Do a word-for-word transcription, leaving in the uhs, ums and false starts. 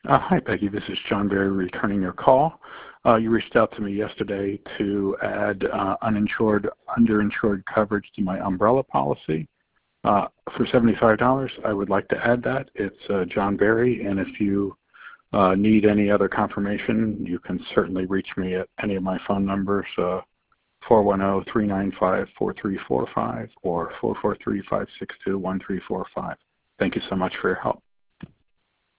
Uh, hi, Peggy. This is John Berry returning your call. Uh, you reached out to me yesterday to add uh, uninsured, underinsured coverage to my umbrella policy. Uh, for seventy-five dollars, I would like to add that. It's uh, John Berry, and if you uh, need any other confirmation, you can certainly reach me at any of my phone numbers, uh, four one zero, three nine five, four three four five or four four three, five six two, one three four five. Thank you so much for your help.